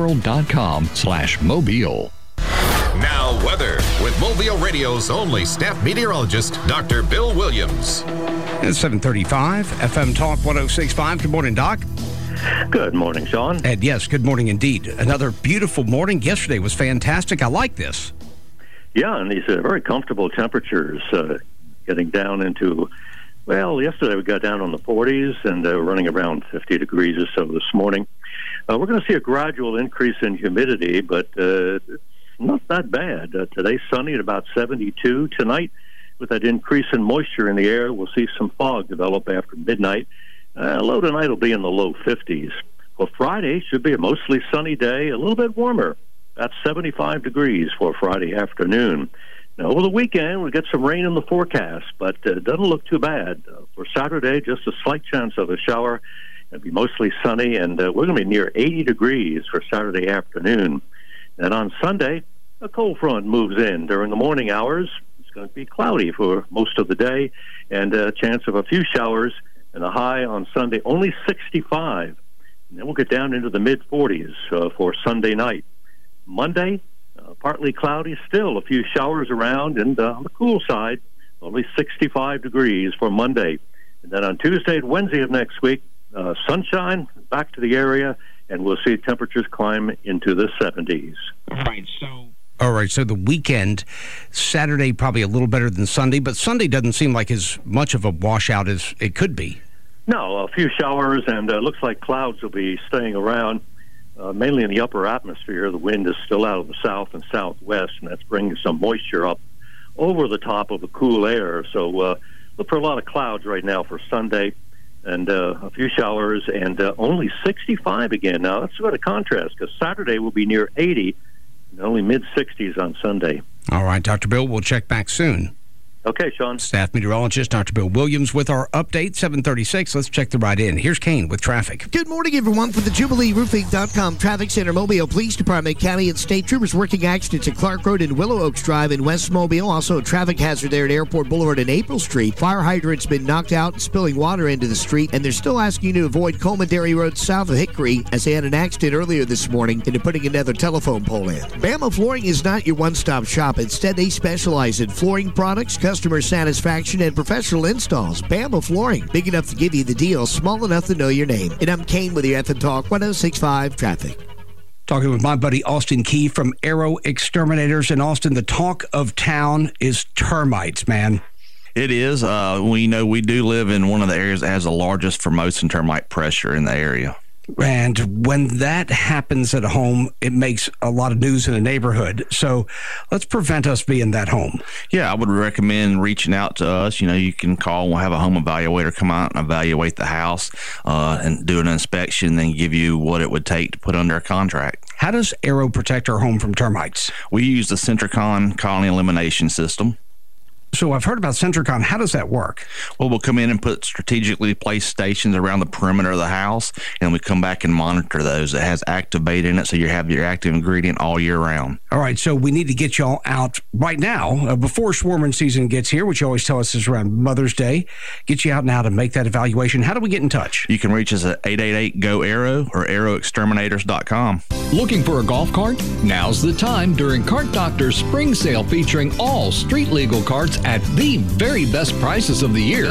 tworld.com/mobile. Now weather with Mobile Radio's only staff meteorologist, Dr. Bill Williams. It's 7:35, FM Talk 106.5. Good morning, Doc. Good morning, Sean. And yes, good morning indeed. Another beautiful morning. Yesterday was fantastic. I like this. Yeah, and these very comfortable temperatures getting down into Well, yesterday we got down on the 40s and running around 50 degrees or so this morning. We're going to see a gradual increase in humidity, but it's not that bad. Today's sunny at about 72. Tonight, with that increase in moisture in the air, we'll see some fog develop after midnight. Low tonight will be in the low 50s. Well, Friday should be a mostly sunny day, a little bit warmer. That's 75 degrees for Friday afternoon. Now, over the weekend, we'll get some rain in the forecast, but it doesn't look too bad. For Saturday, just a slight chance of a shower. It'll be mostly sunny, and we're going to be near 80 degrees for Saturday afternoon. And on Sunday, a cold front moves in during the morning hours. It's going to be cloudy for most of the day, and a chance of a few showers, and a high on Sunday, only 65. And then we'll get down into the mid-40s for Sunday night. Monday, partly cloudy, still a few showers around, and on the cool side, only 65 degrees for Monday. And then on Tuesday and Wednesday of next week, sunshine back to the area, and we'll see temperatures climb into the 70s. All right, so the weekend, Saturday probably a little better than Sunday, but Sunday doesn't seem like as much of a washout as it could be. No, a few showers, and looks like clouds will be staying around. Mainly in the upper atmosphere. The wind is still out of the south and southwest, and that's bringing some moisture up over the top of the cool air. So look for a lot of clouds right now for Sunday, and a few showers, and only 65 again. Now, that's quite a contrast, because Saturday will be near 80, and only mid-60s on Sunday. All right, Dr. Bill, we'll check back soon. Okay, Sean. Staff meteorologist Dr. Bill Williams with our update, 736. Let's check the ride in. Here's Kane with traffic. Good morning, everyone. For the JubileeRoofing.com Traffic Center, Mobile Police Department, County and State Troopers working accidents at Clark Road and Willow Oaks Drive in West Mobile. Also, a traffic hazard there at Airport Boulevard and April Street. Fire hydrant's been knocked out and spilling water into the street, and they're still asking you to avoid Coleman Dairy Road south of Hickory, as they had an accident earlier this morning into putting another telephone pole in. Bama Flooring is not your one-stop shop. Instead, they specialize in flooring products, customer satisfaction, and professional installs. Bama Flooring, big enough to give you the deal, small enough to know your name. And I'm Kane with your FM Talk 106.5 Traffic. Talking with my buddy Austin Key from Arrow Exterminators. And Austin, the talk of town is termites, man. It is. We know we do live in one of the areas that has the largest Formosan termite pressure in the area. And when that happens at a home, it makes a lot of news in the neighborhood. So let's prevent us being that home. Yeah, I would recommend reaching out to us. You know, you can call. We'll have a home evaluator come out and evaluate the house and do an inspection, then give you what it would take to put under a contract. How does Arrow protect our home from termites? We use the Centricon colony elimination system. So I've heard about Centricon. How does that work? Well, we'll come in and put strategically placed stations around the perimeter of the house, and we come back and monitor those. It has active bait in it, so you have your active ingredient all year round. All right, so we need to get y'all out right now before swarming season gets here, which you always tell us is around Mother's Day. Get you out now to make that evaluation. How do we get in touch? You can reach us at 888-GO-ARROW or arrowexterminators.com. Looking for a golf cart? Now's the time during Cart Doctor's spring sale featuring all street legal carts at the very best prices of the year.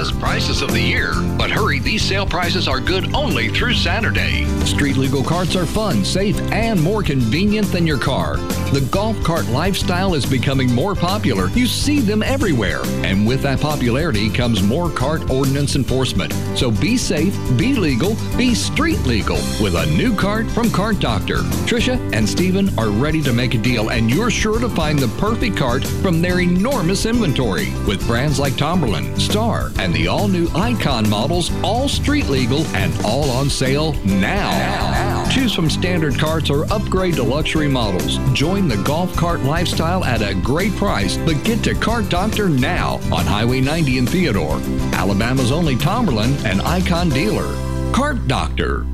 But hurry, these sale prices are good only through Saturday. Street legal carts are fun, safe, and more convenient than your car. The golf cart lifestyle is becoming more popular. You see them everywhere. And with that popularity comes more cart ordinance enforcement. So be safe, be legal, be street legal with a new cart from Cart Doctor. Tricia and Steven are ready to make a deal, and you're sure to find the perfect cart from their enormous inventory. With brands like Tomberlin, Star, and the all-new Icon models, all street legal and all on sale now. Choose from standard carts or upgrade to luxury models. Join the golf cart lifestyle at a great price, but get to Cart Doctor now on Highway 90 in Theodore, Alabama's only Tomberlin and Icon dealer. Cart Doctor.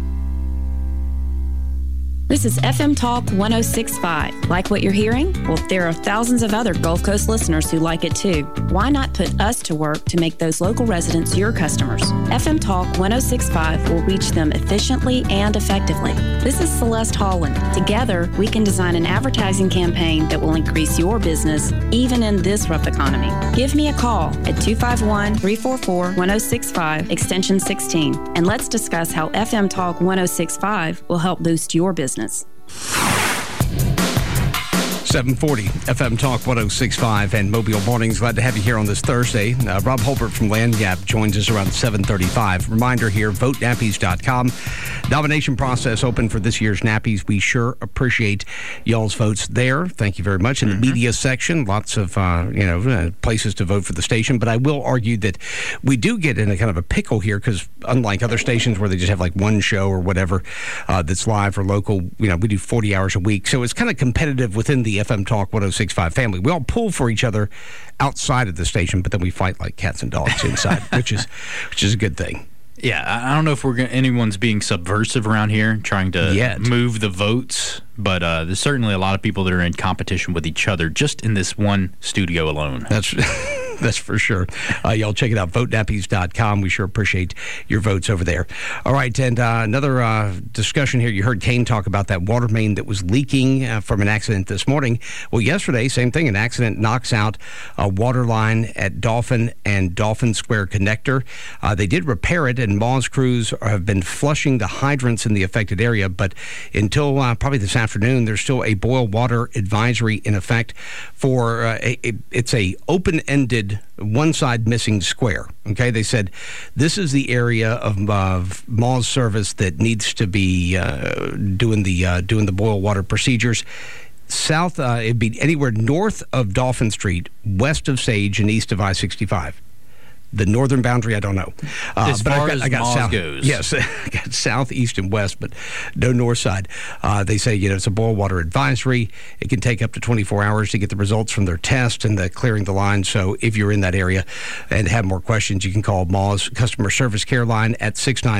This is FM Talk 106.5. Like what you're hearing? Well, there are thousands of other Gulf Coast listeners who like it too. Why not put us to work to make those local residents your customers? FM Talk 106.5 will reach them efficiently and effectively. This is Celeste Holland. Together, we can design an advertising campaign that will increase your business, even in this rough economy. Give me a call at 251-344-1065, extension 16, and let's discuss how FM Talk 106.5 will help boost your business. 740 FM Talk 106.5 and Mobile Mornings. Glad to have you here on this Thursday. Rob Holbert from Land Gap joins us around 7:35. Reminder here, votenappies.com. Nomination process open for this year's Nappies. We sure appreciate y'all's votes there. Thank you very much. In the media section, lots of places to vote for the station. But I will argue that we do get in a kind of a pickle here because unlike other stations where they just have like one show or whatever that's live or local, we do 40 hours a week. So it's kind of competitive within the FM Talk 106.5 family. We all pull for each other outside of the station, but then we fight like cats and dogs inside, which is a good thing. Yeah, I don't know if anyone's being subversive around here, trying to move the votes, but there's certainly a lot of people that are in competition with each other just in this one studio alone. That's for sure. Y'all check it out, votenappies.com. We sure appreciate your votes over there. All right, and another discussion here. You heard Kane talk about that water main that was leaking from an accident this morning. Well, yesterday, same thing. An accident knocks out a water line at Dolphin and Dolphin Square Connector. They did repair it, and Moz crews have been flushing the hydrants in the affected area, but until probably this afternoon, there's still a boil water advisory in effect for it's a open-ended one side missing square. Okay, they said this is the area of Moz service that needs to be doing the boil water procedures. South, it'd be anywhere north of Dolphin Street, west of Sage, and east of I-65. The northern boundary, I don't know. As far as Moz south goes. Yes, I got south, east, and west, but no north side. They say, it's a boil water advisory. It can take up to 24 hours to get the results from their test and the clearing the line. So if you're in that area and have more questions, you can call Moz Customer Service Care Line at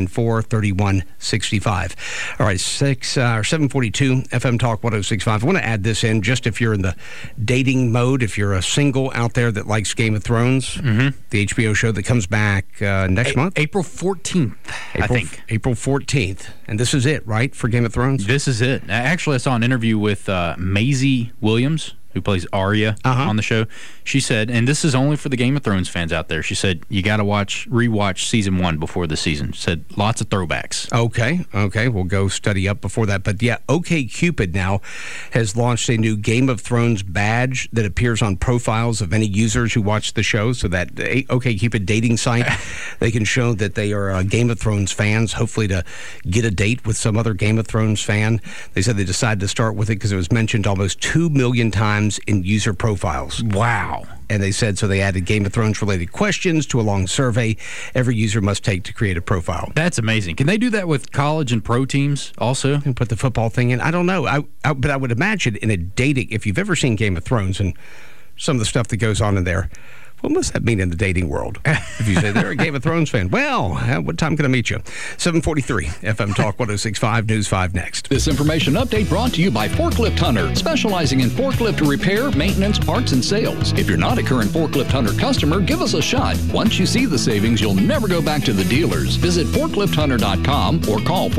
694-3165. All right, 742 FM Talk 106.5. I want to add this in just if you're in the dating mode, if you're a single out there that likes Game of Thrones, the HBO show that comes back next month? April 14th, I think. April 14th. And this is it, right, for Game of Thrones? This is it. Actually, I saw an interview with Maisie Williams, who plays Arya on the show. She said, and this is only for the Game of Thrones fans out there, she said, you got to rewatch season 1 before the season. She said, lots of throwbacks. Okay. We'll go study up before that. But yeah, OkCupid now has launched a new Game of Thrones badge that appears on profiles of any users who watch the show. So that OkCupid dating site, they can show that they are Game of Thrones fans, hopefully to get a date with some other Game of Thrones fan. They said they decided to start with it because it was mentioned almost 2 million times in user profiles. Wow. And they said, so they added Game of Thrones related questions to a long survey every user must take to create a profile. That's amazing. Can they do that with college and pro teams also? And put the football thing in? I don't know. But I would imagine in a dating, if you've ever seen Game of Thrones and some of the stuff that goes on in there, what must that mean in the dating world? If you say they're a Game of Thrones fan. Well, what time can I meet you? 743 FM Talk 106.5 News 5 next. This information update brought to you by Forklift Hunter, specializing in forklift repair, maintenance, parts, and sales. If you're not a current Forklift Hunter customer, give us a shot. Once you see the savings, you'll never go back to the dealers. Visit forklifthunter.com or call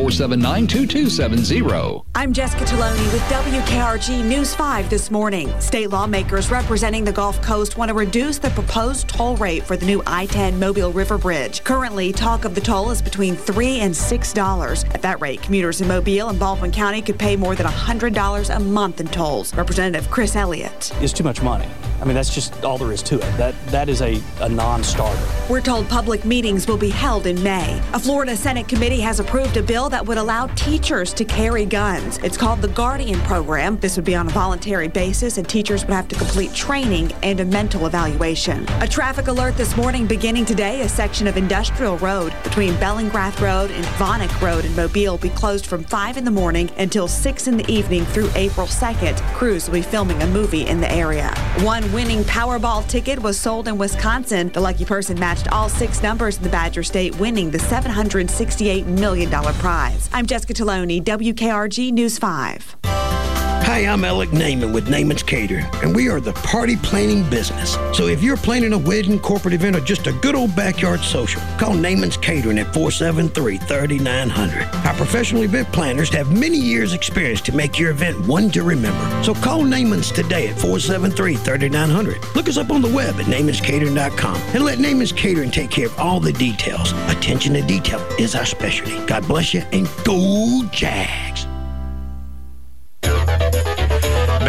479-2270. I'm Jessica Taloni with WKRG News 5 this morning. State lawmakers representing the Gulf Coast want to reduce the proposed toll rate for the new I-10 Mobile River Bridge. Currently, talk of the toll is between $3 and $6. At that rate, commuters in Mobile and Baldwin County could pay more than $100 a month in tolls. Representative Chris Elliott. It's too much money. I mean, that's just all there is to it. That is a non-starter. We're told public meetings will be held in May. A Florida Senate committee has approved a bill that would allow teachers to carry guns. It's called the Guardian Program. This would be on a voluntary basis, and teachers would have to complete training and a mental evaluation. A traffic alert this morning beginning today. A section of Industrial Road between Bellingrath Road and Vonick Road in Mobile will be closed from 5 in the morning until 6 in the evening through April 2nd. Crews will be filming a movie in the area. One winning Powerball ticket was sold in Wisconsin. The lucky person matched all 6 numbers in the Badger State, winning the $768 million prize. I'm Jessica Taloni, WKRG News 5. Hi, I'm Alec Naiman with Naiman's Catering, and we are the party planning business. So if you're planning a wedding, corporate event, or just a good old backyard social, call Naiman's Catering at 473-3900. Our professional event planners have many years' experience to make your event one to remember. So call Naiman's today at 473-3900. Look us up on the web at naimanscatering.com and let Naiman's Catering take care of all the details. Attention to detail is our specialty. God bless you, and go Jags.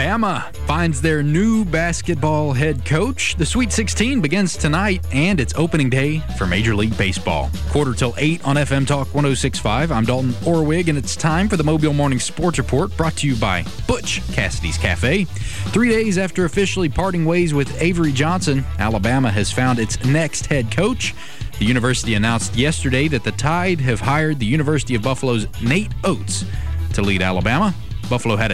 Bama finds their new basketball head coach. The Sweet 16 begins tonight, and it's opening day for Major League Baseball. 7:45 on FM Talk 106.5. I'm Dalton Orwig, and it's time for the Mobile Morning Sports Report, brought to you by Butch Cassidy's Cafe. 3 days after officially parting ways with Avery Johnson, Alabama has found its next head coach. The university announced yesterday that the Tide have hired the University of Buffalo's Nate Oates to lead Alabama. Buffalo had a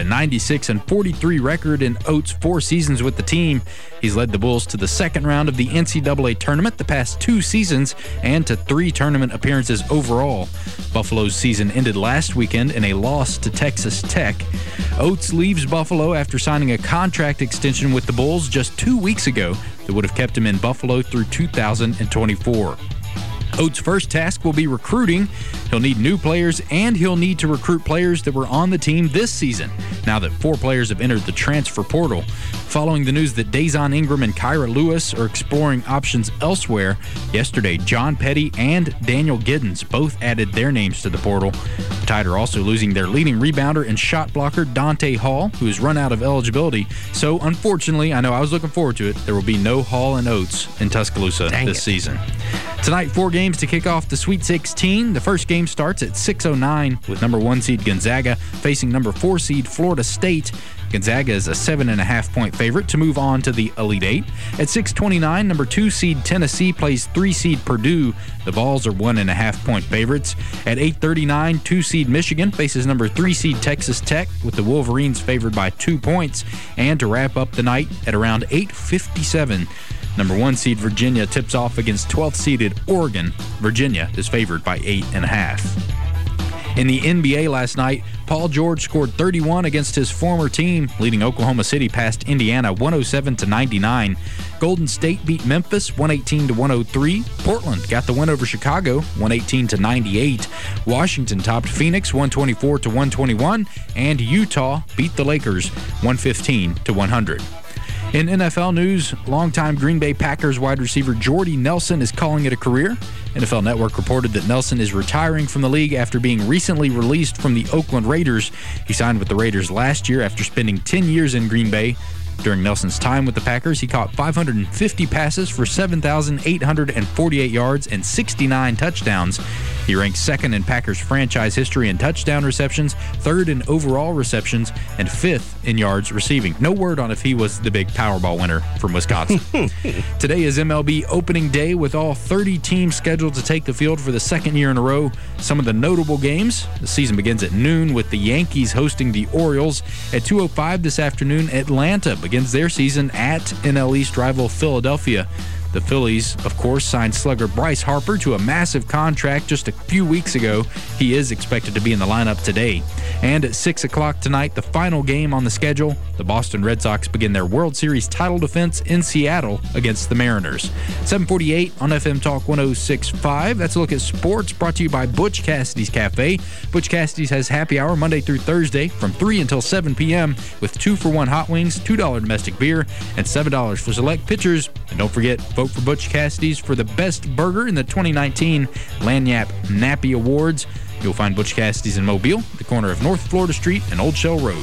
96-43 record in Oates' 4 seasons with the team. He's led the Bulls to the second round of the NCAA tournament the past 2 seasons and to 3 tournament appearances overall. Buffalo's season ended last weekend in a loss to Texas Tech. Oates leaves Buffalo after signing a contract extension with the Bulls just 2 weeks ago that would have kept him in Buffalo through 2024. Oates' first task will be recruiting. He'll need new players, and he'll need to recruit players that were on the team this season, now that 4 players have entered the transfer portal. Following the news that Dazon Ingram and Kyra Lewis are exploring options elsewhere, yesterday John Petty and Daniel Giddens both added their names to the portal. The Tide are also losing their leading rebounder and shot blocker Dante Hall, who has run out of eligibility. So, unfortunately, I know I was looking forward to it, there will be no Hall and Oates in Tuscaloosa this season. Tonight, 4 games to kick off the Sweet 16. The first game starts at 6:09 with number 1 seed Gonzaga facing number 4 seed Florida State. Gonzaga is a 7.5-point favorite to move on to the Elite Eight. At 6:29, number 2 seed Tennessee plays 3 seed Purdue. The Vols are 1.5-point favorites. At 8:39, 2 seed Michigan faces number 3 seed Texas Tech, with the Wolverines favored by 2 points. And to wrap up the night at around 8:57, number 1 seed Virginia tips off against 12th seeded Oregon. Virginia is favored by 8.5. In the NBA last night, Paul George scored 31 against his former team, leading Oklahoma City past Indiana 107-99. Golden State beat Memphis 118-103. Portland got the win over Chicago 118-98. Washington topped Phoenix 124-121, and Utah beat the Lakers 115-100. In NFL news, longtime Green Bay Packers wide receiver Jordy Nelson is calling it a career. NFL Network reported that Nelson is retiring from the league after being recently released from the Oakland Raiders. He signed with the Raiders last year after spending 10 years in Green Bay. During Nelson's time with the Packers, he caught 550 passes for 7,848 yards and 69 touchdowns. He ranked 2nd in Packers franchise history in touchdown receptions, 3rd in overall receptions, and 5th in yards receiving. No word on if he was the big Powerball winner from Wisconsin. Today is MLB opening day, with all 30 teams scheduled to take the field for the 2nd year in a row. Some of the notable games: the season begins at noon with the Yankees hosting the Orioles. At 2:05 this afternoon, Atlanta begins their season at NL East rival Philadelphia. The Phillies, of course, signed slugger Bryce Harper to a massive contract just a few weeks ago. He is expected to be in the lineup today. And at 6 o'clock tonight, the final game on the schedule, the Boston Red Sox begin their World Series title defense in Seattle against the Mariners. 7:48 on FM Talk 106.5. That's a look at sports, brought to you by Butch Cassidy's Cafe. Butch Cassidy's has happy hour Monday through Thursday from 3 until 7 p.m. with 2-for-1 hot wings, $2 domestic beer, and $7 for select pitchers. And don't forget, vote for Butch Cassidy's for the best burger in the 2019 Lagniappe Nappy Awards. You'll find Butch Cassidy's in Mobile, the corner of North Florida Street and Old Shell Road.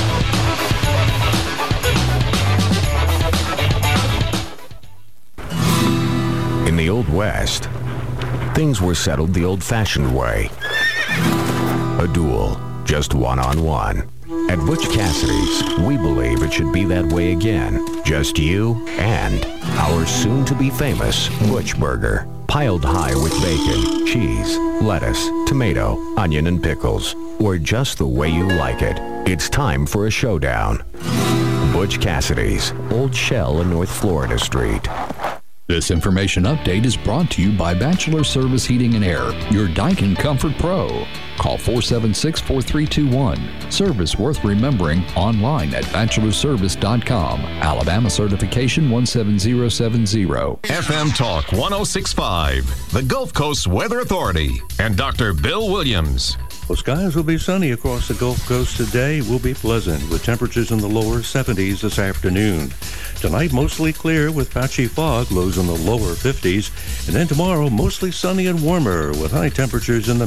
In the Old West, things were settled the old-fashioned way. A duel, just one-on-one. At Butch Cassidy's, we believe it should be that way again. Just you and our soon-to-be-famous Butch Burger. Piled high with bacon, cheese, lettuce, tomato, onion, and pickles. Or just the way you like it. It's time for a showdown. Butch Cassidy's, Old Shell and North Florida Street. This information update is brought to you by Bachelor Service Heating and Air, your Daikin Comfort Pro. Call 476-4321. Service worth remembering online at bachelorservice.com. Alabama certification 17070. FM Talk 106.5, the Gulf Coast Weather Authority, and Dr. Bill Williams. Well, skies will be sunny across the Gulf Coast today. Will be pleasant with temperatures in the lower 70s this afternoon. Tonight, mostly clear with patchy fog, lows in the lower 50s. And then tomorrow, mostly sunny and warmer with high temperatures in the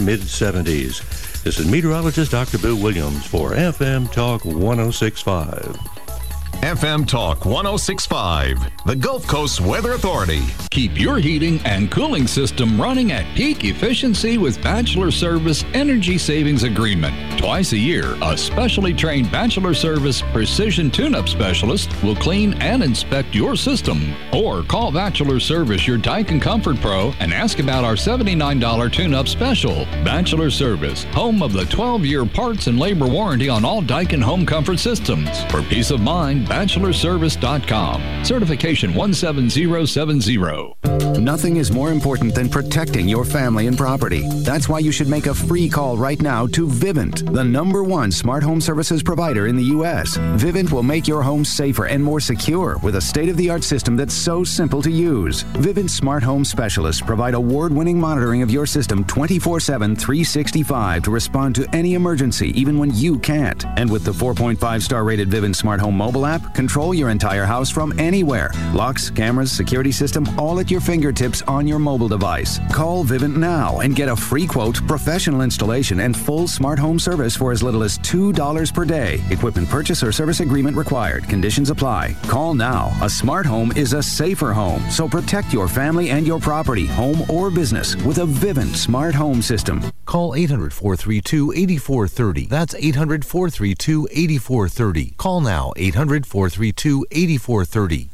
mid-70s. This is meteorologist Dr. Bill Williams for FM Talk 106.5. FM Talk 106.5, the Gulf Coast Weather Authority. Keep your heating and cooling system running at peak efficiency with Bachelor Service Energy Savings Agreement. Twice a year, a specially trained Bachelor Service Precision Tune-Up Specialist will clean and inspect your system. Or call Bachelor Service, your Daikin Comfort Pro, and ask about our $79 tune-up special. Bachelor Service, home of the 12-year parts and labor warranty on all Daikin home comfort systems. For peace of mind, bachelorservice.com. Certification 17070. Nothing is more important than protecting your family and property. That's why you should make a free call right now to Vivint, the #1 smart home services provider in the U.S. Vivint will make your home safer and more secure with a state-of-the-art system that's so simple to use. Vivint smart home specialists provide award-winning monitoring of your system 24/7, 365 to respond to any emergency, even when you can't. And with the 4.5-star rated Vivint smart home mobile app, control your entire house from anywhere. Locks, cameras, security system, all at your fingertips on your mobile device. Call Vivint now and get a free quote, professional installation, and full smart home service for as little as $2 per day. Equipment purchase or service agreement required. Conditions apply. Call now. A smart home is a safer home, so protect your family and your property, home or business, with a Vivint smart home system. Call 800-432-8430. That's 800-432-8430. Call now, 800-432-8430.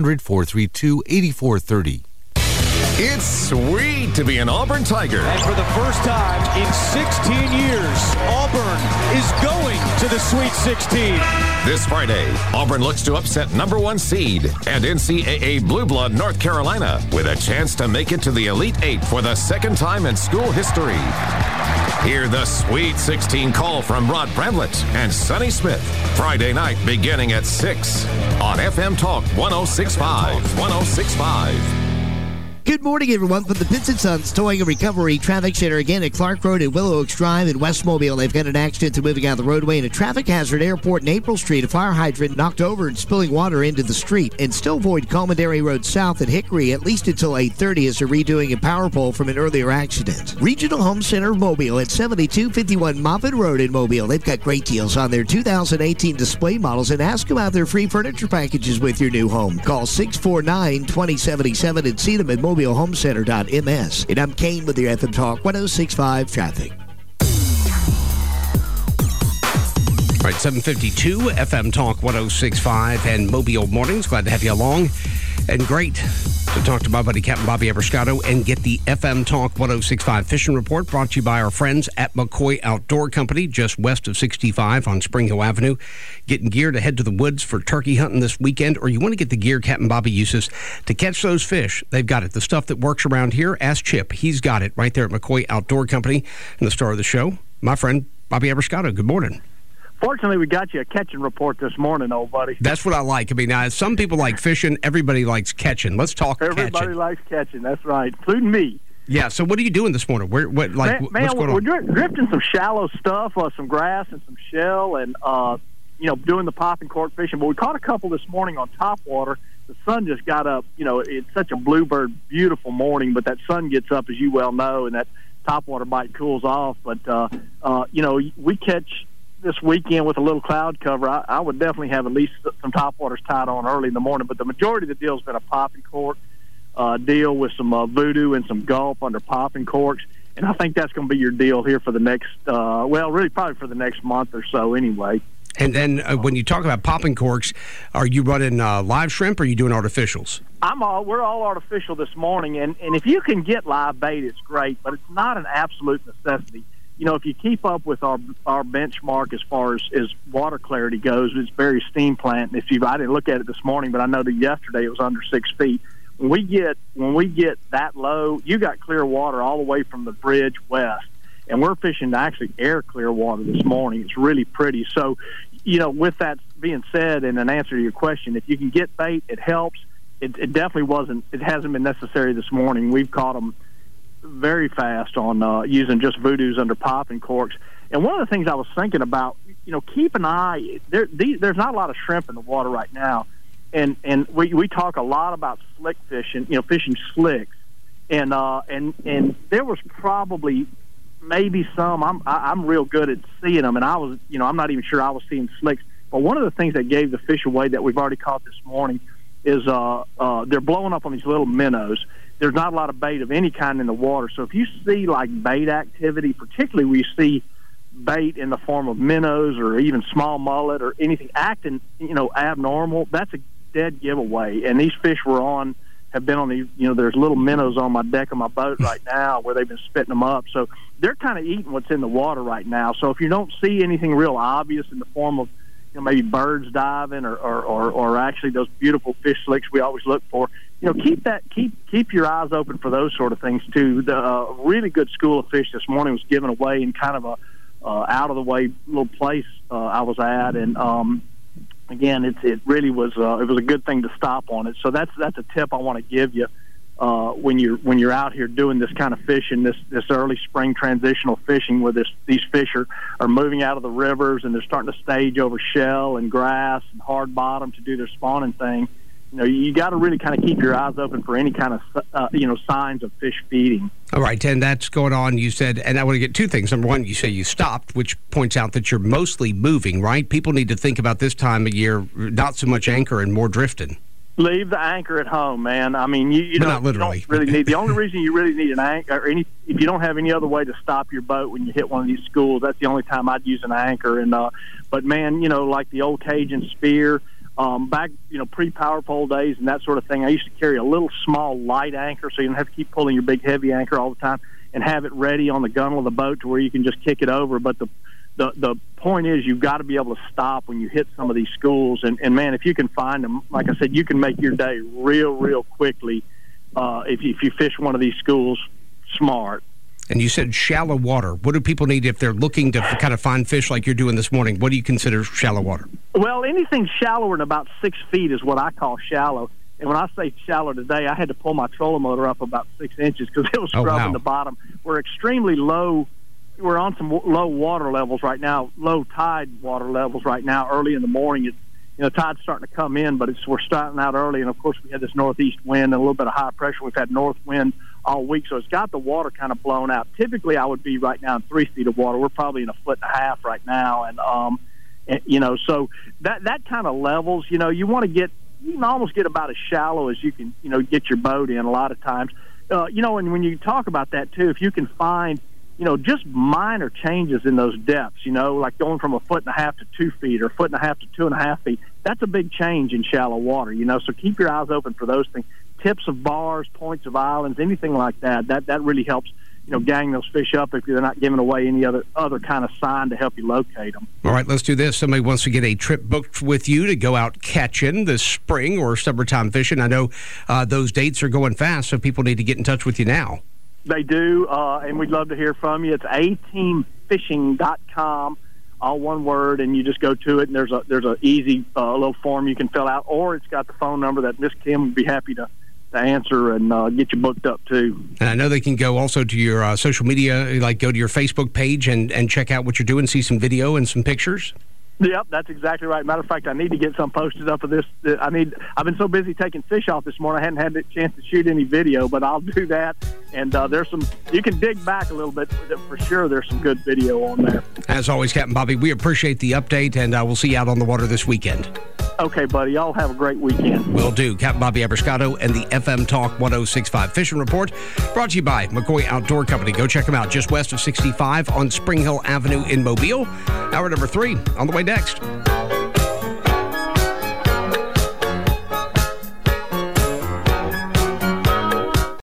800-432-8430. It's sweet to be an Auburn Tiger. And for the first time in 16 years, Auburn is going to the Sweet 16. This Friday, Auburn looks to upset #1 seed and NCAA Blue Blood North Carolina with a chance to make it to the Elite Eight for the second time in school history. Hear the Sweet 16 call from Rod Bramlett and Sonny Smith Friday night beginning at 6 on FM Talk 106.5. 106.5. Good morning, everyone, from the Pitts & Sons Towing and Recovery Traffic Center. Again at Clark Road and Willow Oaks Drive in West Mobile. They've got an accident. They're moving out the roadway and a traffic hazard. Airport and April Street. A fire hydrant knocked over and spilling water into the street. And still avoid Commandery Road South at Hickory at least until 8:30 as they're redoing a power pole from an earlier accident. Regional Home Center of Mobile at 7251 Moffett Road in Mobile. They've got great deals on their 2018 display models, and ask about their free furniture packages with your new home. Call 649-2077 and see them at mobilehomecenter.ms. And I'm Kane with your FM Talk 106.5 traffic. All right, 752 FM Talk 106.5 and Mobile Mornings. Glad to have you along. And great to talk to my buddy Captain Bobby Abrascato and get the FM Talk 106.5 Fishing Report brought to you by our friends at McCoy Outdoor Company, just west of 65 on Spring Hill Avenue. Getting gear to head to the woods for turkey hunting this weekend, or you want to get the gear Captain Bobby uses to catch those fish, they've got it. The stuff that works around here, ask Chip. He's got it right there at McCoy Outdoor Company. And the star of the show, my friend Bobby Abrascato. Good morning. Fortunately, we got you a catching report this morning, old buddy. That's what I like. I mean, some people like fishing. Everybody likes catching. Let's talk Everybody catching. likes catching. That's right, including me. Yeah. So, what are you doing this morning? Man, what's going on? We're drifting some shallow stuff, some grass and some shell, and doing the popping cork fishing. But we caught a couple this morning on topwater. The sun just got up. It's such a bluebird, beautiful morning, but that sun gets up, as you well know, and that topwater bite cools off. But we catch this weekend with a little cloud cover. I would definitely have at least some topwaters tied on early in the morning, but the majority of the deal has been a popping cork deal with some voodoo and some gulp under popping corks, and I think that's going to be your deal here for the next probably for the next month or so anyway. And then when you talk about popping corks, are you running live shrimp or are you doing artificials? We're all artificial this morning, and if you can get live bait, it's great, but it's not an absolute necessity. If you keep up with our benchmark as far as water clarity goes, it's Berry Steam Plant. I didn't look at it this morning, but I know that yesterday it was under 6 feet. When we get that low, you got clear water all the way from the bridge west, and we're fishing to actually air clear water this morning. It's really pretty. So, with that being said, and an answer to your question, if you can get bait, it helps. It definitely hasn't been necessary this morning. We've caught them very fast on using just voodoos under popping corks. And one of the things I was thinking about, keep an eye. There's not a lot of shrimp in the water right now, and we talk a lot about slick fishing, fishing slicks, and there was probably maybe some. I'm real good at seeing them, and I was, I'm not even sure I was seeing slicks, But one of the things that gave the fish away that we've already caught this morning is they're blowing up on these little minnows. There's not a lot of bait of any kind in the water. So if you see like bait activity, particularly where you see bait in the form of minnows or even small mullet or anything acting, abnormal, that's a dead giveaway. And these fish have been on the, there's little minnows on my deck of my boat right now where they've been spitting them up. So they're kind of eating what's in the water right now. So if you don't see anything real obvious in the form of, maybe birds diving or actually those beautiful fish slicks we always look for, keep your eyes open for those sort of things too. The really good school of fish this morning was given away in kind of a out of the way little place I was at, and again, it really was it was a good thing to stop on it. So that's a tip I want to give you when you're out here doing this kind of fishing, this early spring transitional fishing, where these fish are moving out of the rivers and they're starting to stage over shell and grass and hard bottom to do their spawning thing. You got to really kind of keep your eyes open for any kind of signs of fish feeding. All right, and that's going on, you said, and I want to get two things. Number one, you say you stopped, which points out that you're mostly moving, right? People need to think about this time of year, not so much anchor and more drifting. Leave the anchor at home, man. I mean, you not literally. You don't really need. The only reason you really need an anchor, or if you don't have any other way to stop your boat when you hit one of these schools, that's the only time I'd use an anchor. And but man, like the old Cajun spear, back pre-power pole days and that sort of thing, I used to carry a little small light anchor, so you don't have to keep pulling your big heavy anchor all the time, and have it ready on the gunnel of the boat to where you can just kick it over. But the point is, you've got to be able to stop when you hit some of these schools, and man, if you can find them, like I said, you can make your day real quickly if you fish one of these schools smart. And you said shallow water. What do people need if they're looking to kind of find fish like you're doing this morning? What do you consider shallow water? Well, anything shallower than about 6 feet is what I call shallow. And when I say shallow today, I had to pull my trolling motor up about 6 inches because it was scrubbing the bottom. We're extremely low. We're on some low water levels right now, low tide water levels right now, early in the morning. Tide's starting to come in, but we're starting out early. And, of course, we had this northeast wind and a little bit of high pressure. We've had north wind all week, so it's got the water kind of blown out. Typically, I would be right now in 3 feet of water. We're probably in 1.5 feet right now. And so that kind of levels, you can almost get about as shallow as you can, get your boat in a lot of times. And when you talk about that, too, if you can find just minor changes in those depths, like going from 1.5 feet to 2 feet or 1.5 feet to 2.5 feet, that's a big change in shallow water, so keep your eyes open for those things. Tips of bars, points of islands, anything like that really helps, gang those fish up if they're not giving away any other kind of sign to help you locate them. All right, let's do this. Somebody wants to get a trip booked with you to go out catching this spring or summertime fishing. I know those dates are going fast, so people need to get in touch with you now. They do, and we'd love to hear from you. It's ateamfishing.com, all one word, and you just go to it, and there's a easy little form you can fill out, or it's got the phone number that Miss Kim would be happy to answer and get you booked up too. And I know they can go also to your social media, like go to your Facebook page and check out what you're doing, see some video and some pictures. Yep, that's exactly right. Matter of fact, I need to get some posted up of this. I've been so busy taking fish off this morning, I hadn't had the chance to shoot any video, but I'll do that. And there's some, you can dig back a little bit for sure. There's some good video on there. As always, Captain Bobby, we appreciate the update, and we'll see you out on the water this weekend. Okay, buddy. Y'all have a great weekend. Will do. Captain Bobby Abrascato and the FM Talk 106.5 Fishing Report, brought to you by McCoy Outdoor Company. Go check them out just west of 65 on Spring Hill Avenue in Mobile. Hour number 3 on the way next.